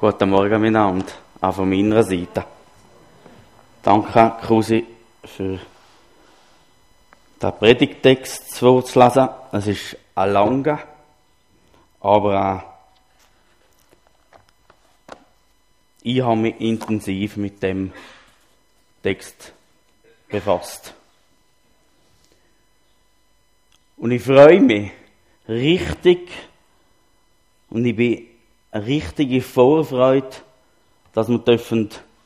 Guten Morgen miteinander, auch von meiner Seite. Danke, Krusi, für den Predigttext vorzulesen. Es ist ein langer, aber ich habe mich intensiv mit dem Text befasst. Und ich freue mich richtig und ich bin eine richtige Vorfreude, dass wir dürfen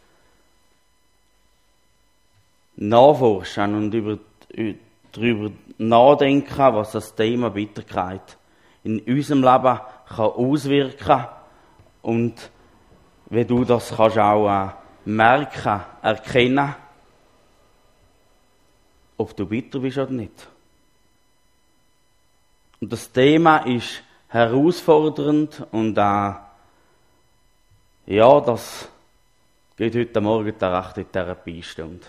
nachforschen und darüber nachdenken, was das Thema Bitterkeit in unserem Leben kann auswirken und wie du das kannst auch merken, erkennen, ob du bitter bist oder nicht. Und das Thema ist herausfordernd und das geht heute Morgen eine rechte Therapiestunde.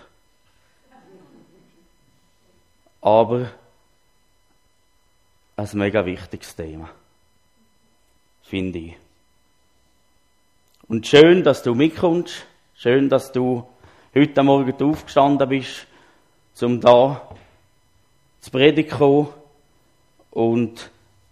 Aber ein mega wichtiges Thema, finde ich. Und schön, dass du mitkommst, schön, dass du heute Morgen aufgestanden bist, um da zu predigen und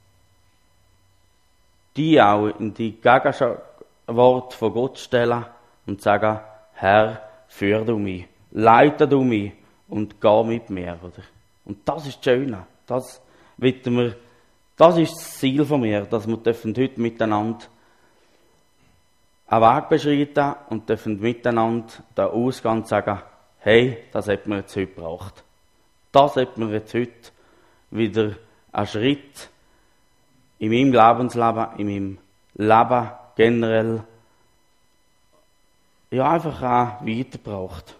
die auch in die Gegenwart von Gott stellen und sagen, Herr, führ du mich, leite du mich und geh mit mir, oder? Und das ist das Schöne, das ist das Ziel von mir, dass wir heute miteinander einen Weg beschreiten und dürfen miteinander da ausgehen und sagen, hey, das hat mir jetzt heute gebraucht. Das hat mir jetzt heute wieder einen Schritt in meinem Lebensleben, in meinem Leben generell, einfach auch weitergebracht.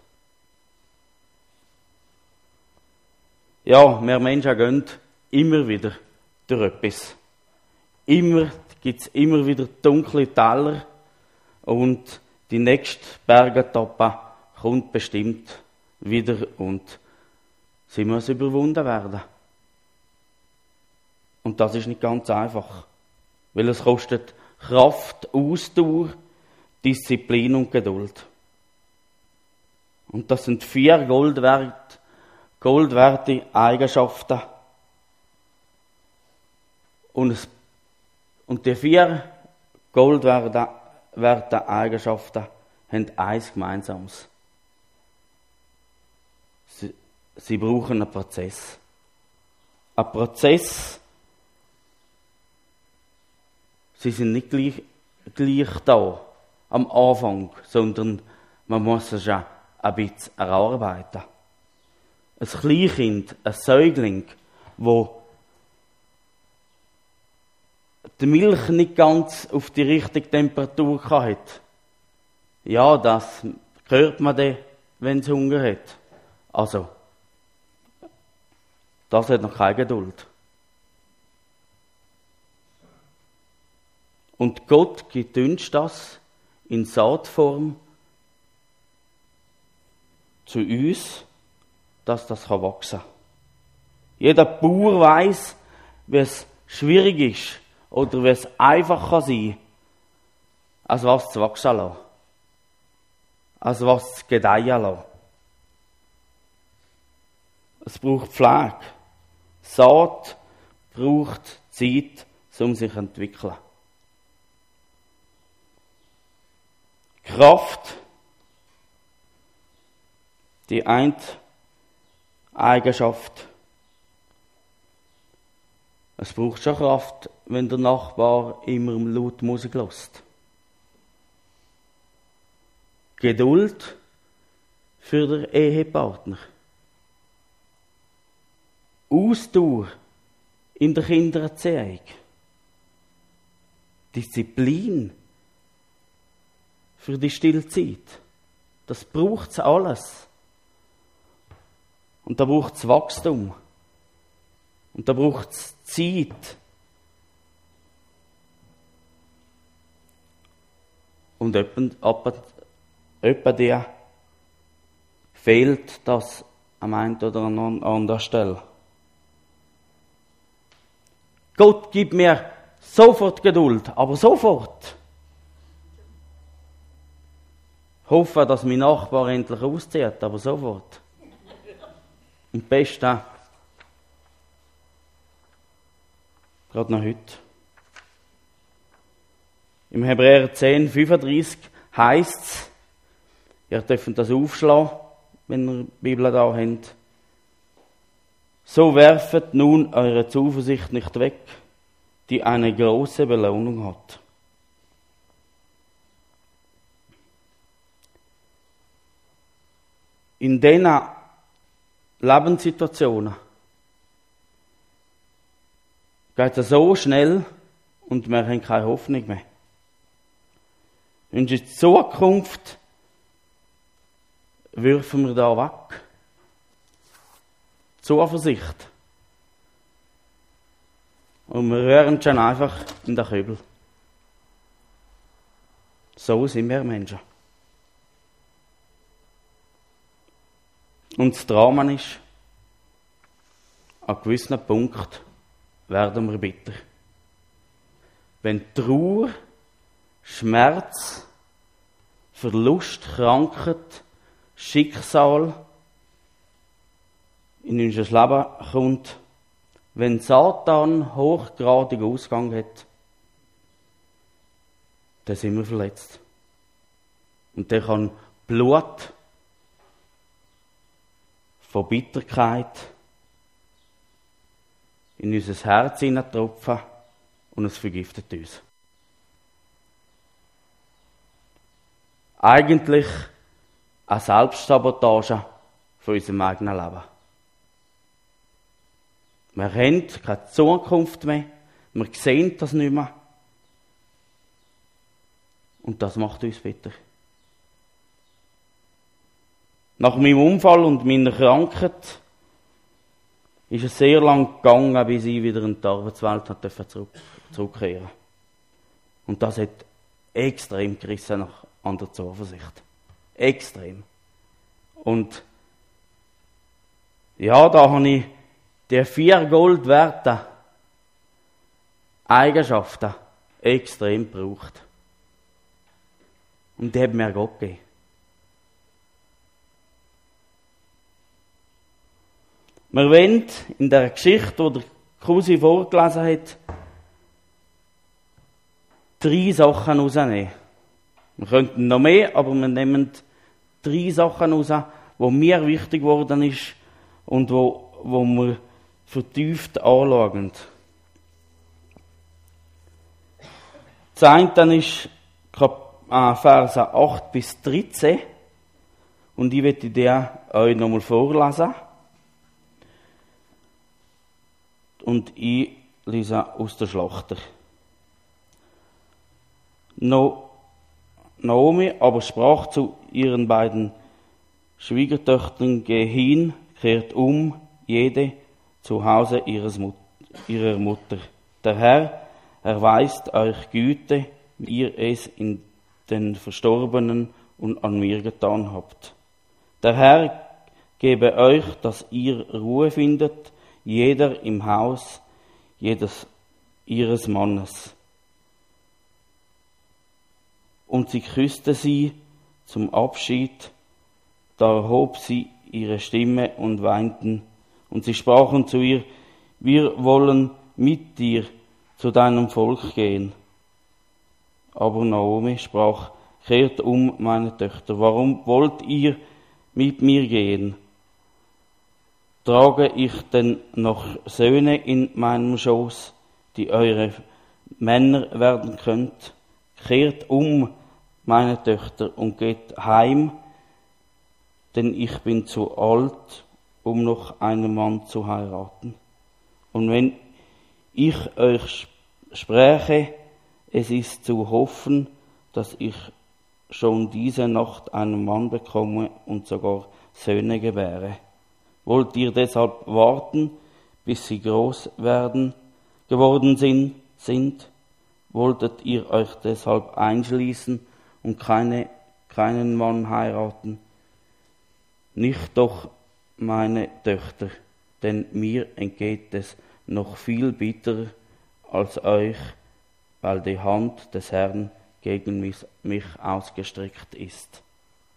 Ja, wir Menschen gehen immer wieder durch etwas. Gibt es immer wieder dunkle Täler und die nächste Bergetappe kommt bestimmt wieder und sie muss überwunden werden. Und das ist nicht ganz einfach, weil es kostet Kraft, Ausdauer, Disziplin und Geduld. Und das sind 4 goldwerte Eigenschaften. Und die 4 goldwerten Eigenschaften haben eins Gemeinsames. Sie brauchen einen Prozess. Ein Prozess. Sie sind nicht gleich da am Anfang, sondern man muss es ja ein bisschen erarbeiten. Ein Kleinkind, ein Säugling, wo die Milch nicht ganz auf die richtige Temperatur hat. Ja, das hört man dann, wenn es Hunger hat. Also, das hat noch keine Geduld. Und Gott gibt uns das in Saatform zu uns, dass das wachsen kann. Jeder Bauer weiss, wie es schwierig ist oder wie es einfach kann sein, als was zu wachsen lassen. Als was zu gedeihen lassen. Es braucht Pflege. Saat braucht Zeit, um sich zu entwickeln. Kraft, die eine Eigenschaft. Es braucht schon Kraft, wenn der Nachbar immer laut Musik hört. Geduld für den Ehepartner. Ausdauer in der Kindererziehung. Disziplin für die Stillzeit. Das braucht es alles. Und da braucht es Wachstum. Und da braucht es Zeit. Und etwa dir fehlt das am einen oder anderen Stelle. Gott gibt mir sofort Geduld, aber sofort. hoffe, dass mein Nachbar endlich auszieht, aber sofort. Und Beste, gerade noch heute. Im Hebräer 10,35 heisst es, ihr dürft das aufschlagen, wenn ihr die Bibel da habt. So werfet nun eure Zuversicht nicht weg, die eine große Belohnung hat. In diesen Lebenssituationen geht es so schnell und wir haben keine Hoffnung mehr. Und in Zukunft werfen wir da weg. Zuversicht. Und wir rühren schon einfach in den Kübel. So sind wir Menschen. Und das Drama ist, an gewissen Punkt werden wir bitter. Wenn Trauer, Schmerz, Verlust, Krankheit, Schicksal in unser Leben kommt, wenn Satan hochgradig Ausgang hat, dann sind wir verletzt. Und der kann Blut von Bitterkeit in unser Herz hineintropfen und es vergiftet uns. Eigentlich eine Selbstsabotage von unserem eigenen Leben. Wir haben keine Zukunft mehr, wir sehen das nicht mehr. Und das macht uns bitter. Nach meinem Unfall und meiner Krankheit ist es sehr lang gegangen, bis ich wieder in die Arbeitswelt zurückkehren durfte. Und das hat extrem gerissen an der Zuversicht. Extrem. Und ja, da habe ich die 4 Gold werten Eigenschaften extrem gebraucht. Und die haben mir Gott gegeben. Wir wollen in der Geschichte, die der Kusi vorgelesen hat, 3 Sachen rausnehmen. Wir könnten noch mehr, aber wir nehmen 3 Sachen raus, die mir wichtig geworden ist und wo wir vertieft anschauen. Das eine ist Verse 8 bis 13 und ich werde dir euch nochmal vorlesen. Und ich lese aus der Schlachter. Naomi aber sprach zu ihren beiden Schwiegertöchtern: Geh hin, kehrt um, jede zu Hause ihrer Mutter. Der Herr erweist euch Güte, wie ihr es in den Verstorbenen und an mir getan habt. Der Herr gebe euch, dass ihr Ruhe findet, jeder im Haus ihres Mannes. Und sie küsste sie zum Abschied, da erhob sie ihre Stimme und weinten, und sie sprachen zu ihr: Wir wollen mit dir zu deinem Volk gehen. Aber Naomi sprach: Kehrt um, meine Töchter, warum wollt ihr mit mir gehen? Trage ich denn noch Söhne in meinem Schoß, die eure Männer werden könnt? Kehrt um, meine Töchter, und geht heim, denn ich bin zu alt, um noch einen Mann zu heiraten. Und wenn ich euch spräche, es ist zu hoffen, dass ich schon diese Nacht einen Mann bekomme und sogar Söhne gebäre. Wollt ihr deshalb warten, bis sie groß geworden sind? Wolltet ihr euch deshalb einschließen und keinen Mann heiraten? Nicht doch, meine Töchter, denn mir entgeht es noch viel bitterer als euch, weil die Hand des Herrn gegen mich ausgestreckt ist.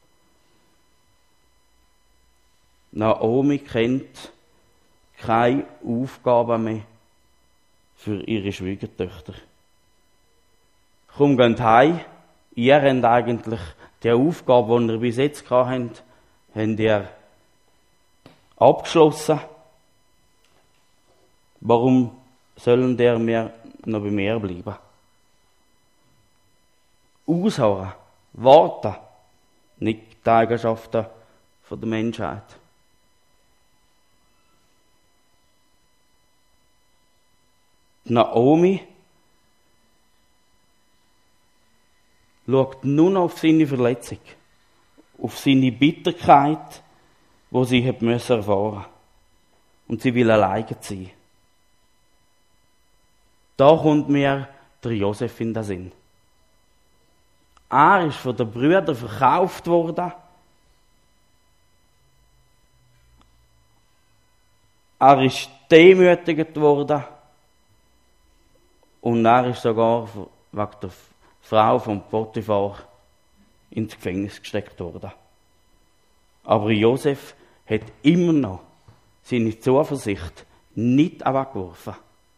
Naomi kennt keine Aufgaben mehr für ihre Schwiegertöchter. Komm, geht heim. Ihr habt eigentlich die Aufgabe, die ihr bis jetzt habt ihr abgeschlossen. Warum sollen der mehr noch bei mir bleiben? Ausharren, warten, nicht die Eigenschaften der Menschheit. Naomi schaut nur noch auf seine Verletzung, auf seine Bitterkeit, die sie erfahren musste. Und sie will alleine sein. Da kommt mir der Josef in den Sinn. Er ist von den Brüdern verkauft worden. Er ist demütigt worden. Und er ist sogar wegen der Frau von Potiphar ins Gefängnis gesteckt worden. Aber Josef hat immer noch seine Zuversicht nicht weggeworfen.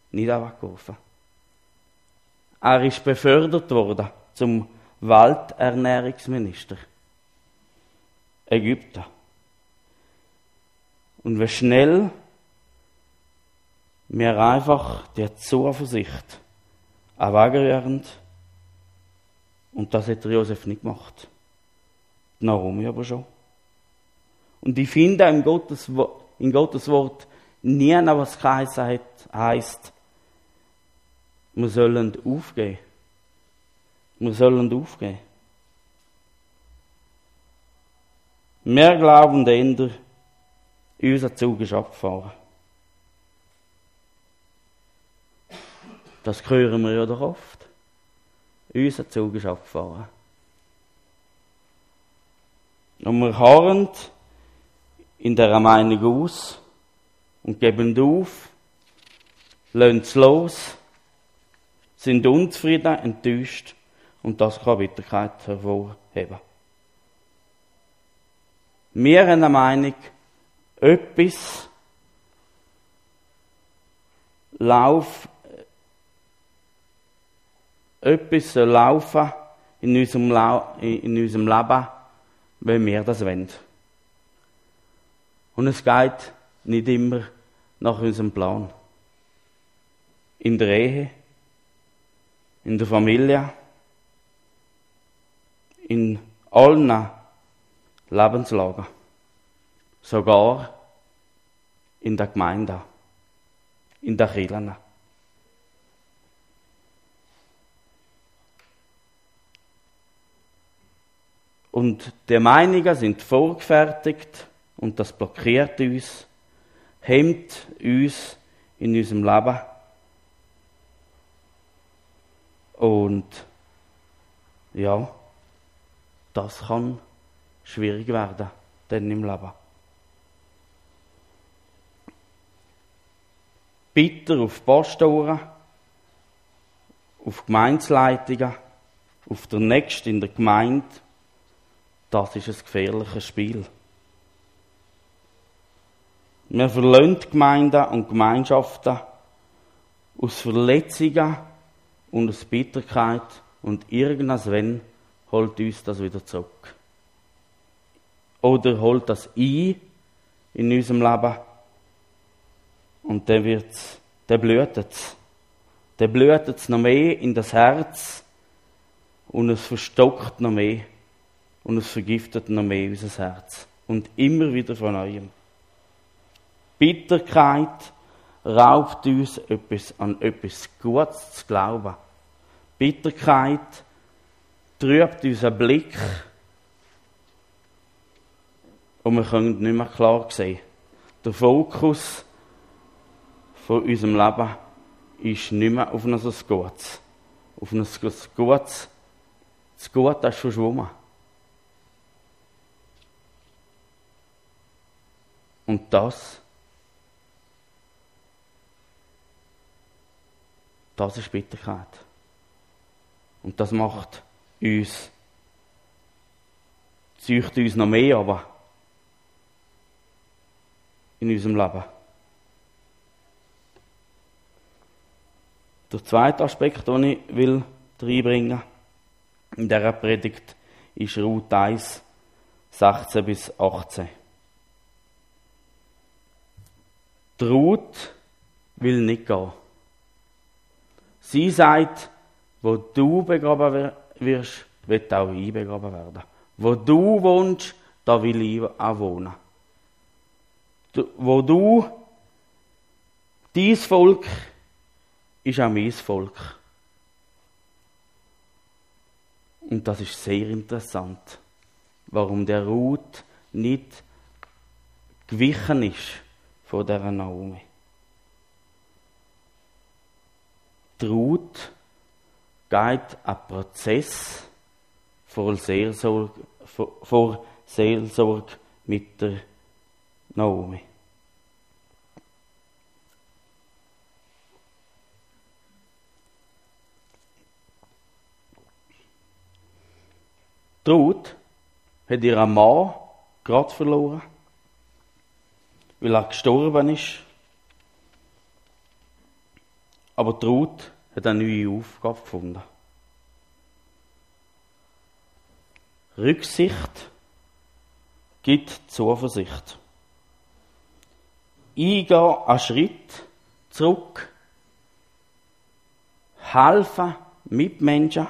Er ist befördert worden zum Welternährungsminister Ägypten. Und wie schnell wir einfach die Zuversicht wegrühren, und das hat Josef nicht gemacht. Die Naomi aber schon. Und ich finde in Gottes Wort nie, was geheißen heisst, wir sollen aufgeben. Wir sollen aufgeben. Wir glauben, unser Zug ist abgefahren. Das hören wir ja doch oft. Unser Zug ist abgefahren. Und wir harren in dieser Meinung aus und geben auf, lassen es los, sind unzufrieden, enttäuscht, und das kann Bitterkeit hervorheben. Wir haben eine Meinung, etwas soll laufen in unserem Leben, wenn wir das wollen. Und es geht nicht immer nach unserem Plan. In der Ehe, in der Familie, in allen Lebenslagen, sogar in der Gemeinde, in der Kirche. Und die Meinungen sind vorgefertigt und das blockiert uns, hemmt uns in unserem Leben. Und ja, das kann schwierig werden, dann im Leben. Bitter auf Pastoren, auf Gemeinsleitungen, auf der Nächsten in der Gemeinde, das ist ein gefährliches Spiel. Wir verlassen Gemeinden und Gemeinschaften aus Verletzungen und aus Bitterkeit, und irgendwann holt uns das wieder zurück. Oder holt das ein in unserem Leben, und dann blühtet es. Dann blühtet es noch mehr in das Herz, und es verstockt noch mehr, und es vergiftet noch mehr unser Herz. Und immer wieder von neuem. Bitterkeit raubt uns an etwas Gutes zu glauben. Bitterkeit trübt unseren Blick, und wir können nicht mehr klar sehen. Der Fokus von unserem Leben ist nicht mehr auf ein Gutes. Auf ein Gutes. Das Gute ist verschwommen. Und das ist Bitterkeit. Und das zeugt uns noch mehr, aber in unserem Leben. Der zweite Aspekt, den ich reinbringen will in dieser Predigt, ist Ruth 1, 16 bis 18. Die Ruth will nicht gehen. Sie sagt, wo du begraben wirst, wird auch ich begraben werden. Wo du wohnst, da will ich auch wohnen. Wo du, dein Volk, ist auch mein Volk. Und das ist sehr interessant, warum der Ruth nicht gewichen ist von dieser Naomi. Die Ruth geht einen Prozess vor Seelsorge mit der Naomi. Die Ruth hat ihren Mann gerade verloren, weil er gestorben ist. Aber die Ruth hat eine neue Aufgabe gefunden. Rücksicht gibt Zuversicht. Eingehen einen Schritt zurück, helfen Mitmenschen,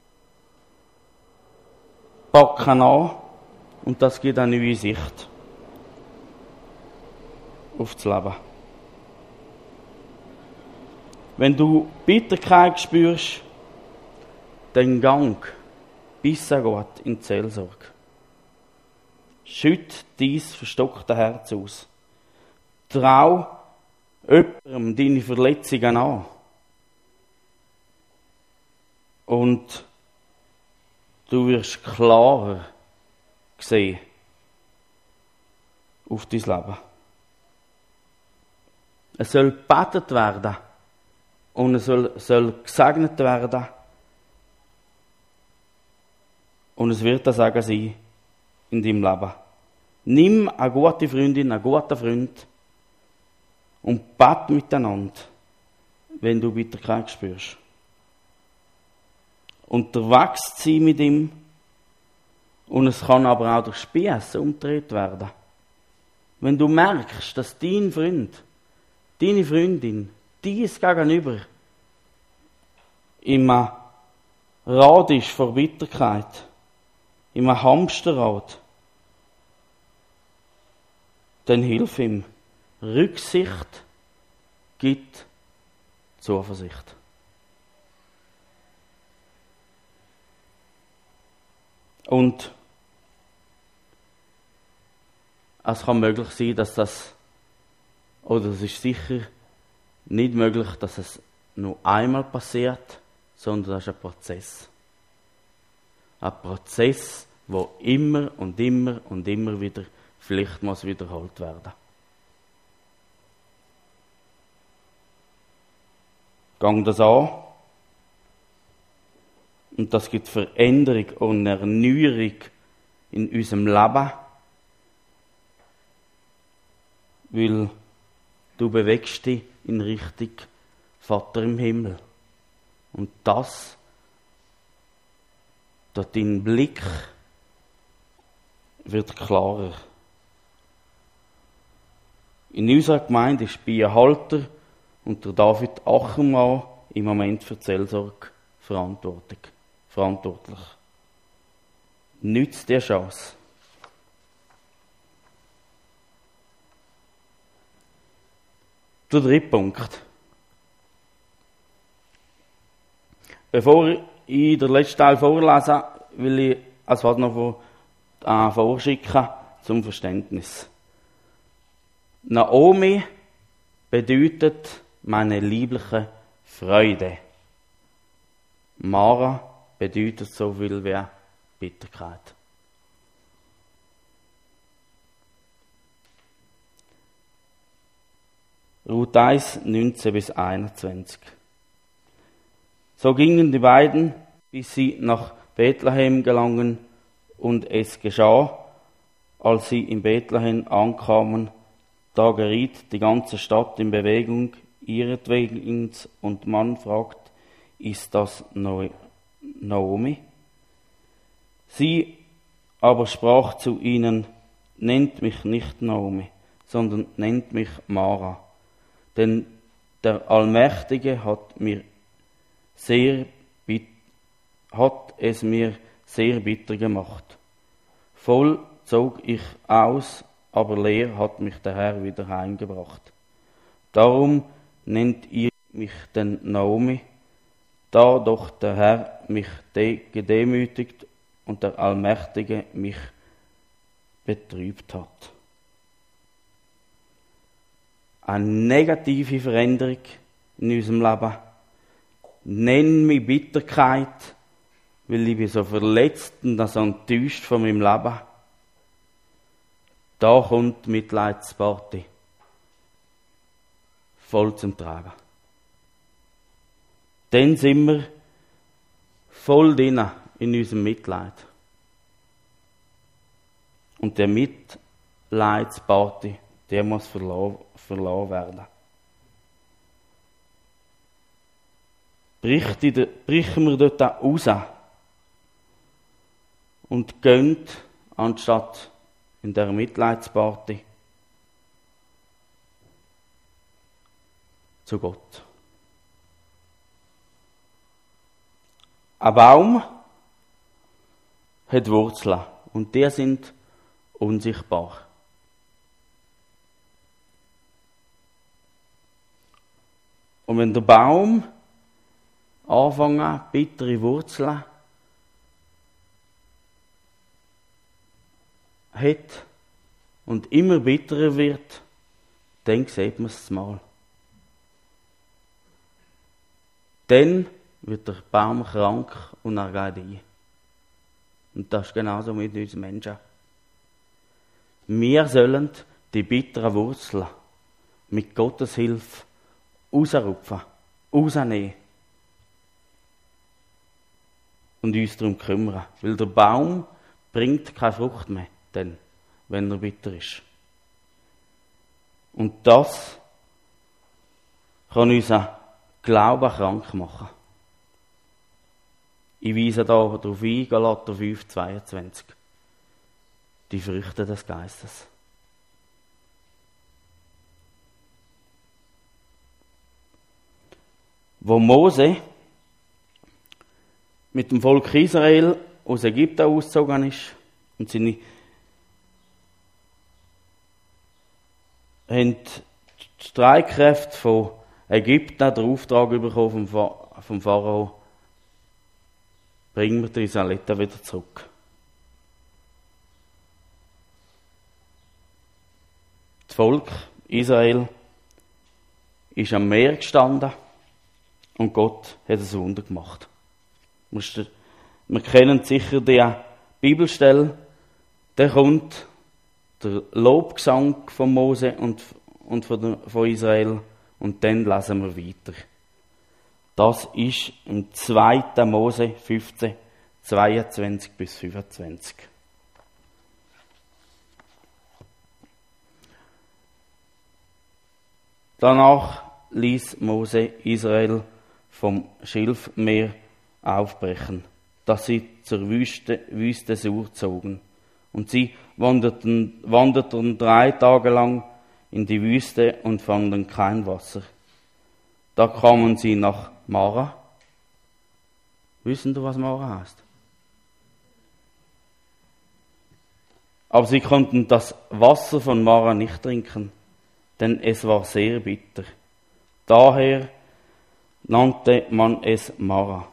packen an und das gibt eine neue Sicht auf das Leben. Wenn du Bitterkeit spürst, dann gang bis Gott in die Seelsorge. Schütt dein verstockte Herz aus. Trau jemandem deine Verletzungen an. Und du wirst klarer sehen auf dein Leben. Es soll gebetet werden und es soll gesegnet werden. Und es wird ein Segen sein in deinem Leben. Nimm eine gute Freundin, einen guten Freund und bet miteinander, wenn du Bitterkeit spürst. Unterwegs sein mit ihm. Und es kann aber auch durch Spiessen umgedreht werden. Wenn du merkst, dass dein Freund, deine Freundin, dies Gegenüber im Rad ist vor Bitterkeit, im Hamsterrad, dann hilf ihm. Rücksicht gibt Zuversicht. Und es kann möglich sein, dass oder es ist sicher nicht möglich, dass es nur einmal passiert, sondern das ist ein Prozess. Ein Prozess, der immer und immer und immer wieder vielleicht muss wiederholt werden. Gang das an. Und das gibt Veränderung und Erneuerung in unserem Leben, weil du bewegst dich in Richtung Vater im Himmel. Und das, durch dein Blick, wird klarer. In unserer Gemeinde ist Bia Halter und der David Achermann im Moment für die Seelsorge verantwortlich. Nützt die Chance. Der dritte Punkt. Bevor ich den letzten Teil vorlese, will ich als was noch vorschicken zum Verständnis. Naomi bedeutet meine liebliche Freude. Mara bedeutet so viel wie Bitterkeit. Ruth 1, 19 bis 21. So gingen die beiden, bis sie nach Bethlehem gelangen, und es geschah, als sie in Bethlehem ankamen, Da geriet die ganze Stadt in Bewegung ihretwegen, und man fragt, ist das Naomi? Sie aber sprach zu ihnen, nennt mich nicht Naomi, sondern nennt mich Mara, denn der Allmächtige hat es mir sehr bitter gemacht. Voll zog ich aus, aber leer hat mich der Herr wieder heimgebracht. Darum nennt ihr mich denn Naomi, da doch der Herr mich gedemütigt und der Allmächtige mich betrübt hat. Eine negative Veränderung in unserem Leben. Nenn mich Bitterkeit, weil ich bin so verletzt und so enttäuscht von meinem Leben. Da kommt die Mitleidsparty voll zum Tragen. Dann sind wir voll drin in unserem Mitleid. Und der Mitleidsparty, der muss verloren werden. Brechen wir dort raus und gehen, anstatt in der Mitleidsparty, zu Gott. Ein Baum hat Wurzeln und die sind unsichtbar. Und wenn der Baum anfängt, bittere Wurzeln hat und immer bitterer wird, dann sieht man es mal. Dann wird der Baum krank und er geht ein. Und das ist genauso mit uns Menschen. Wir sollen die bitteren Wurzeln mit Gottes Hilfe rausrupfen, rausnehmen und uns darum kümmern. Weil der Baum bringt keine Frucht mehr, dann, wenn er bitter ist. Und das kann unseren Glauben krank machen. Ich weise darauf ein, Galater 5, 22. Die Früchte des Geistes. Wo Mose mit dem Volk Israel aus Ägypten ausgezogen ist und seine haben die Streitkräfte von Ägypten den Auftrag bekommen vom Pharao, bringen wir die Israeliten wieder zurück. Das Volk Israel ist am Meer gestanden und Gott hat ein Wunder gemacht. Wir kennen sicher die Bibelstelle, da kommt der Lobgesang von Mose und von Israel und dann lesen wir weiter. Das ist im 2. Mose 15, 22 bis 25. Danach ließ Mose Israel vom Schilfmeer aufbrechen, dass sie zur Wüste Sur zogen. Und sie wanderten 3 Tage lang in die Wüste und fanden kein Wasser. Da kamen sie nach Mara. Wissen Sie, was Mara heißt? Aber sie konnten das Wasser von Mara nicht trinken, denn es war sehr bitter. Daher nannte man es Mara.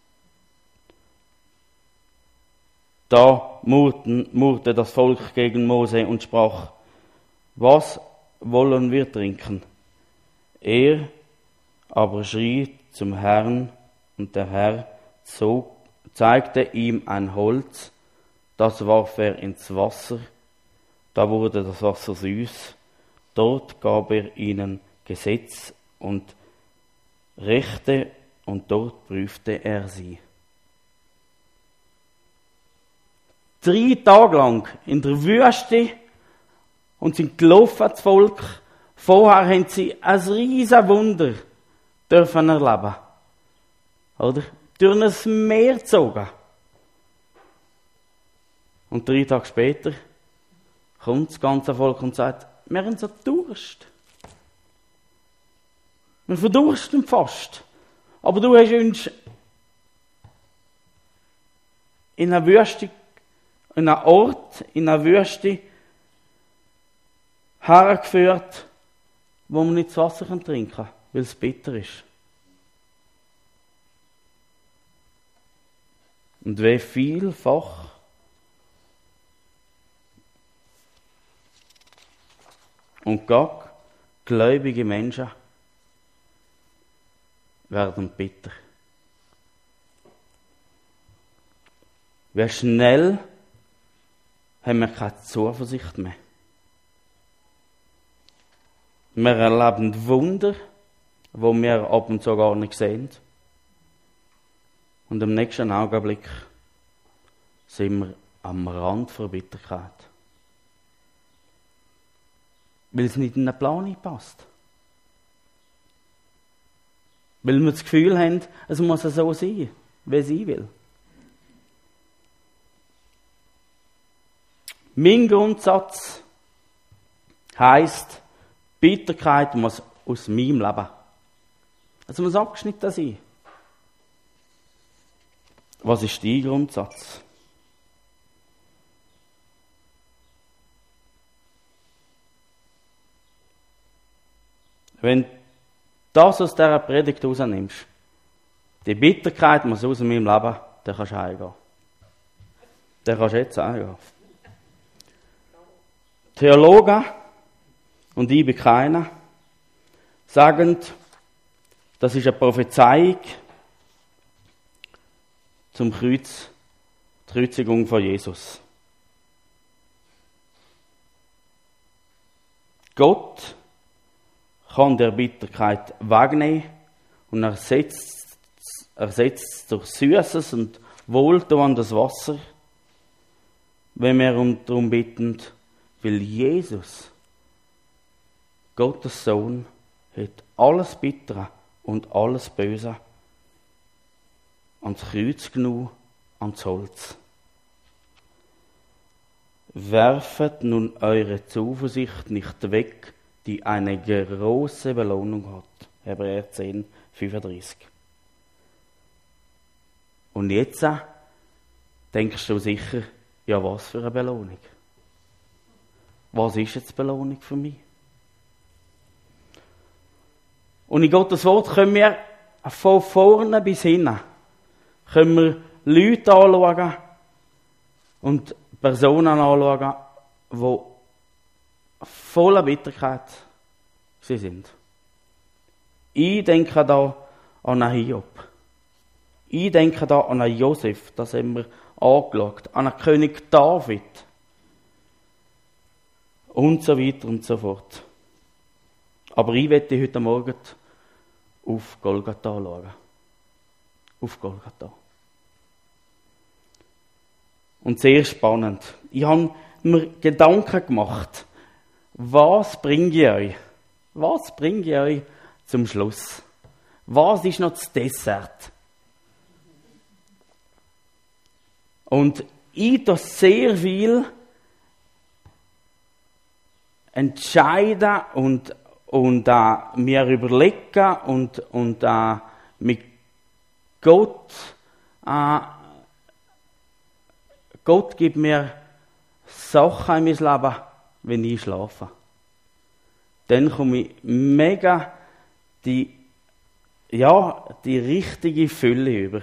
Da murrte das Volk gegen Mose und sprach, was wollen wir trinken? Er aber schrie zum Herrn, und der Herr zeigte ihm ein Holz, das warf er ins Wasser, da wurde das Wasser süß, dort gab er ihnen Gesetz und Rechte, und dort prüfte er sie. 3 Tage lang in der Wüste und sind gelaufen als Volk. Vorher haben sie ein riesen Wunder dürfen erleben. Oder? Durch ein Meer gezogen. Und 3 Tage später kommt das ganze Volk und sagt, wir haben so Durst. Wir verdursten fast. Aber du hast uns in einer Wüste, in einem Ort, in einer Wüste hergeführt, wo man nicht das Wasser trinken kann, weil es bitter ist. Und wie vielfach und gar gläubige Menschen werden bitter. Wie schnell haben wir keine Zuversicht mehr. Wir erleben Wunder, wo wir ab und zu gar nicht sehen. Und im nächsten Augenblick sind wir am Rand der Bitterkeit. Weil es nicht in den Plan passt. Weil wir das Gefühl haben, es muss so sein, wie sie will. Mein Grundsatz heisst, Bitterkeit muss aus meinem Leben. Es muss abgeschnitten sein. Was ist dein Grundsatz? Wenn du das aus dieser Predigt rausnimmst, die Bitterkeit muss aus meinem Leben, dann kannst du heimgehen. Dann kannst du jetzt heimgehen. Theologen, und ich bin keiner, sagen, das ist eine Prophezeiung zum Kreuzigung von Jesus. Gott kann der Bitterkeit wegnehmen und ersetzt durch süßes und wohltuendes Wasser, wenn wir darum bitten, weil Jesus, Gottes Sohn, hat alles Bittere und alles Böse ans Kreuz genommen, ans Holz. Werfet nun eure Zuversicht nicht weg, die eine große Belohnung hat. Hebräer 10, 35. Und jetzt denkst du sicher, ja, was für eine Belohnung? Was ist jetzt die Belohnung für mich? Und in Gottes Wort können wir von vorne bis hinten können wir Leute anschauen und Personen anschauen, die voller Bitterkeit sind. Ich denke da an einen Hiob. Ich denke da an einen Josef, das haben wir angeschaut, an einen König David und so weiter und so fort. Aber ich werde heute Morgen auf Golgatha schauen. Auf Golgatha. Und sehr spannend. Ich habe mir Gedanken gemacht, was bringe ich euch? Was bringe ich euch zum Schluss? Was ist noch das Dessert? Und ich da sehr viel entscheiden und mir überlegen und mit Gott gibt mir Sachen in mein Leben, wenn ich schlafe. Dann komme ich mega die richtige Fülle über.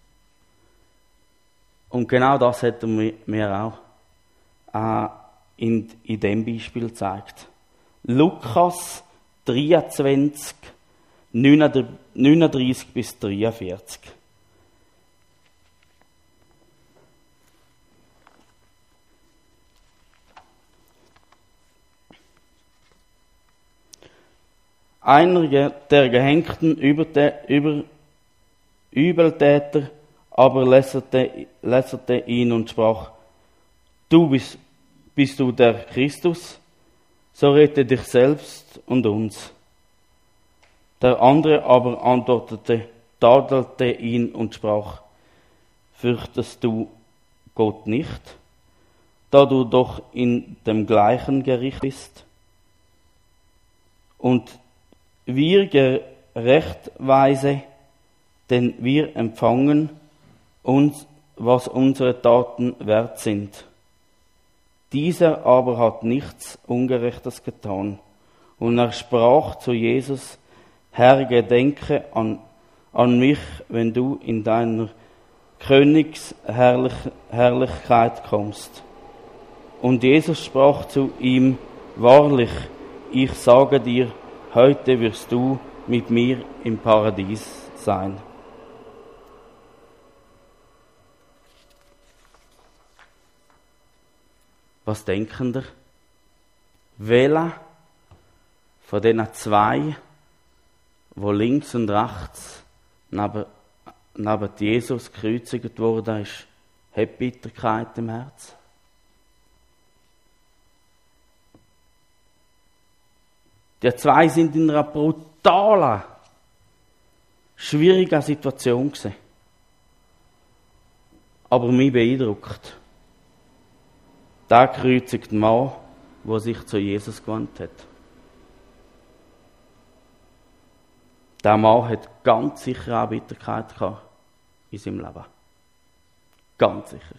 Und genau das hat er mir auch in dem Beispiel gezeigt. Lukas 23, 39 bis 43. Einer der gehängten Übeltäter aber lässerte ihn und sprach: Bist du der Christus? so rette dich selbst und uns. Der andere aber antwortete, tadelte ihn und sprach, fürchtest du Gott nicht, da du doch in dem gleichen Gericht bist? Und wir gerechtweise, denn wir empfangen uns, was unsere Taten wert sind. Dieser aber hat nichts Ungerechtes getan. Und er sprach zu Jesus, Herr, gedenke an mich, wenn du in deiner Königsherrlichkeit kommst. Und Jesus sprach zu ihm, wahrlich, ich sage dir, heute wirst du mit mir im Paradies sein. Was denken ihr? Welcher von diesen zwei, wo links und rechts neben Jesus gekreuzigt worden ist, hat Bitterkeit im Herz? Die zwei sind in einer brutalen, schwierigen Situation gewesen. Aber mich beeindruckt der gekreuzigte Mann, der sich zu Jesus gewandt hat. Der Mann hat ganz sicher auch Bitterkeit gehabt in seinem Leben. Ganz sicher.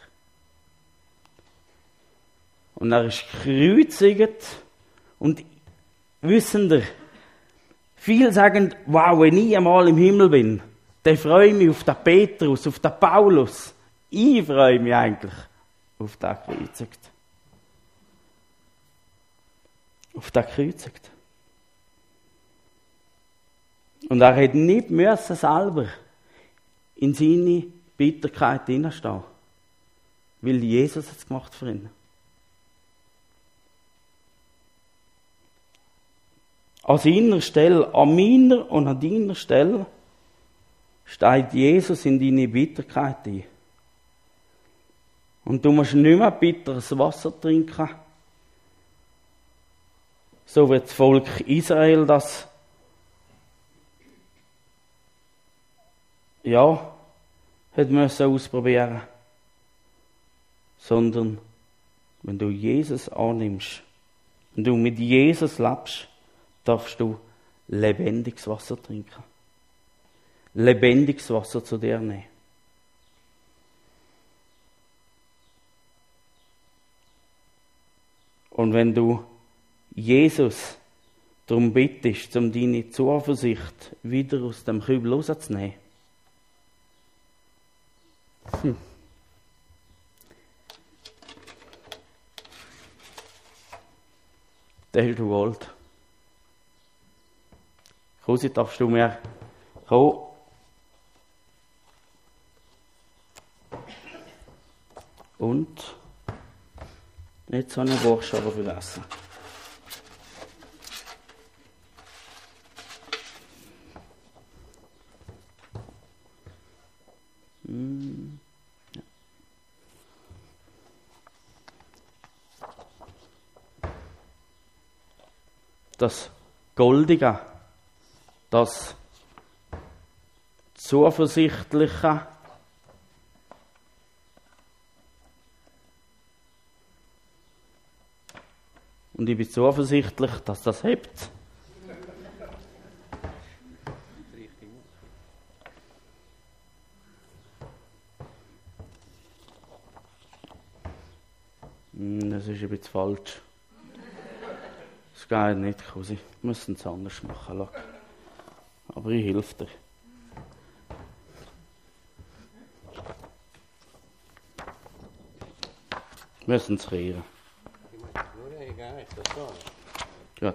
Und er ist gekreuzigt und wissen ihr, viele sagen, wow, wenn ich einmal im Himmel bin, dann freue ich mich auf den Petrus, auf den Paulus. Ich freue mich eigentlich auf den gekreuzigt. Auf den gekreuzigt. Und er hat nicht müssen selber in seine Bitterkeit hineinstehen, weil Jesus es gemacht für ihn. An seiner Stelle, an meiner und an deiner Stelle, steigt Jesus in deine Bitterkeit ein. Und du musst nicht mehr bitteres Wasser trinken, so wie das Volk Israel das hat müssen ausprobieren. Sondern wenn du Jesus annimmst, wenn du mit Jesus lebst, darfst du lebendiges Wasser trinken. Lebendiges Wasser zu dir nehmen. Und wenn du Jesus darum bittest, um deine Zuversicht wieder aus dem Kübel rauszunehmen, dann hast du Gold. Kusi, darfst du mir kommen? Und jetzt habe ich einen Buchstaben vergessen. Ja. Das Goldige, das Zuversichtliche, und ich bin zuversichtlich, dass das hebt. Das ist ein bisschen falsch. Das geht nicht, Cousin. Wir müssen es anders machen. Schau. Aber ich helfe dir. Wir müssen es kehren. Gut.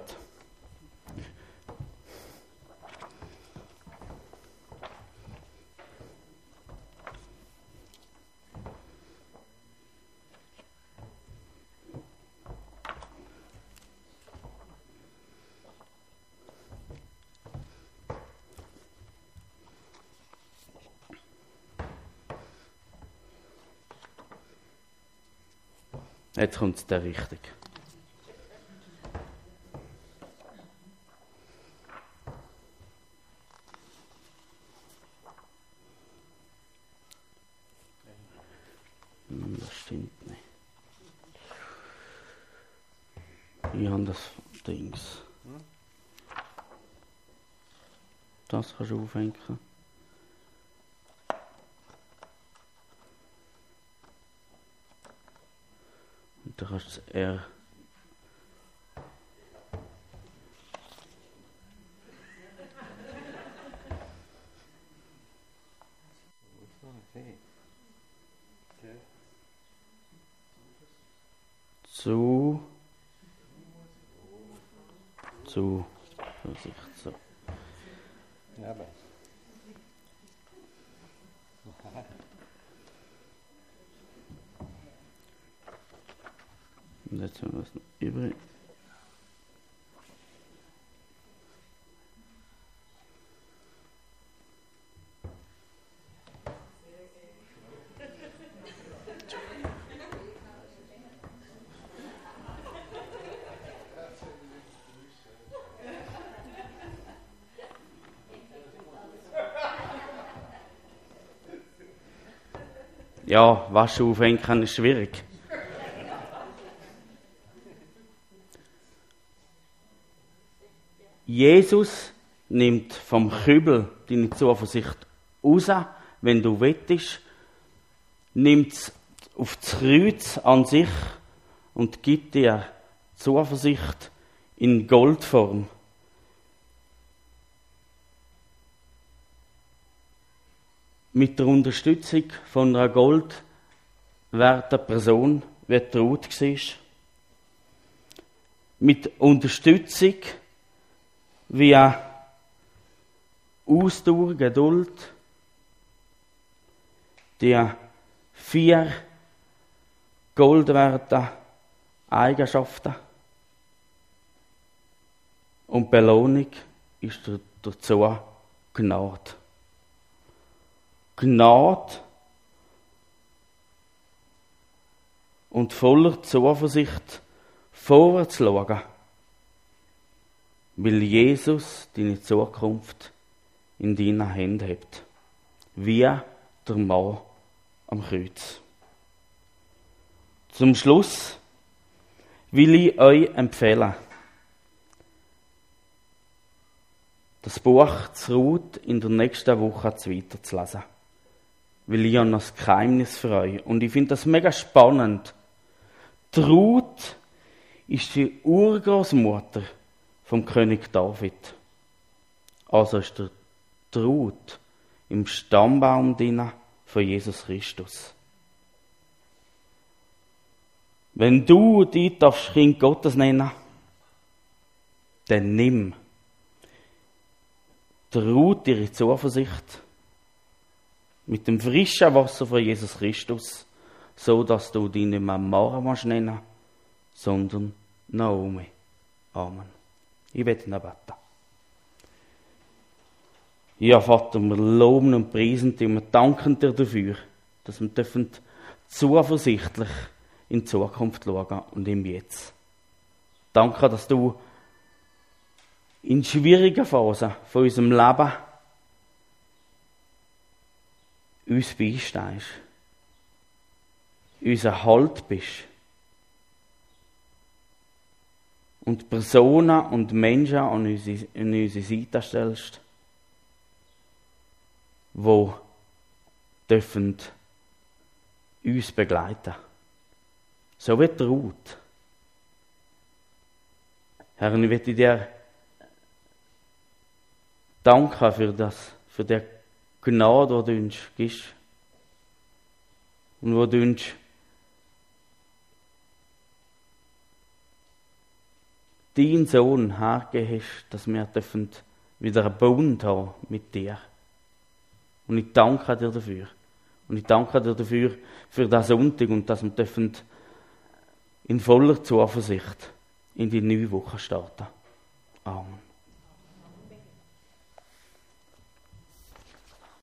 Jetzt kommt es der richtig. stimmt nicht. Ich habe das Dings. Das kannst du aufhängen. Und dann kannst du das R. Zu Vorsicht, so. Ja, aber. Und jetzt haben wir es noch übrig. Ja, Waschen aufhängen ist schwierig. Jesus nimmt vom Kübel deine Zuversicht raus, wenn du wettest, nimmt es auf das Kreuz an sich und gibt dir Zuversicht in Goldform. Mit der Unterstützung von einer goldwerten Person, wie Ruth war. Mit Unterstützung via Ausdauer, Geduld, die 4 goldwerten Eigenschaften. Und Belohnung ist dazu Gnade. Gnade und voller Zuversicht vorwärts schauen, weil Jesus deine Zukunft in deinen Händen hat, wie der Mann am Kreuz. Zum Schluss will ich euch empfehlen, das Buch zu Ruth in der nächsten Woche weiterzulesen. Weil ich habe noch ein Geheimnis für euch. Und ich finde das mega spannend. Die Ruth ist die Urgroßmutter vom König David. Also ist der Ruth im Stammbaum von Jesus Christus. Wenn du dich darfst Kind Gottes nennen, dann nimm der Ruth ihre Zuversicht mit dem frischen Wasser von Jesus Christus, so dass du dich nicht mehr Mara nennen musst, sondern Naomi. Amen. Ich werde noch beten. Ja, Vater, wir loben und preisen dich und wir danken dir dafür, dass wir zuversichtlich in die Zukunft schauen und im Jetzt. Danke, dass du in schwierigen Phasen von unserem Leben uns beistehst, unser Halt bist und Personen und Menschen an unsere Seite stellst, die dürfen uns begleiten. So wie die Ruth. Herr, ich möchte dir danken für die Gnade, die du uns gibst. Und wo du uns deinen Sohn hergegeben hast, dass wir wieder einen Bund haben mit dir. Und ich danke dir dafür. Und ich danke dir dafür, für diesen Sonntag und dass wir in voller Zuversicht in die neue Woche starten. Amen.